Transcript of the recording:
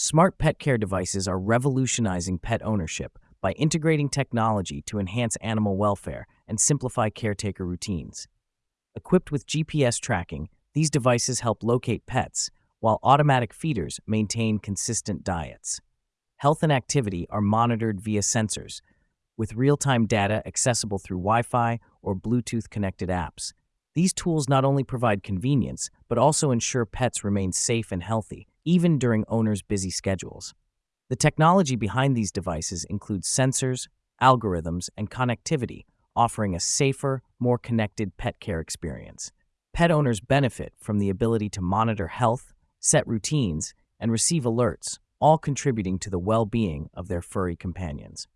Smart pet care devices are revolutionizing pet ownership by integrating technology to enhance animal welfare and simplify caretaker routines. Equipped with GPS tracking, these devices help locate pets, while automatic feeders maintain consistent diets. Health and activity are monitored via sensors, with real-time data accessible through Wi-Fi or Bluetooth-connected apps. These tools not only provide convenience, but also ensure pets remain safe and healthy, even during owners' busy schedules. The technology behind these devices includes sensors, algorithms, and connectivity, offering a safer, more connected pet care experience. Pet owners benefit from the ability to monitor health, set routines, and receive alerts, all contributing to the well-being of their furry companions.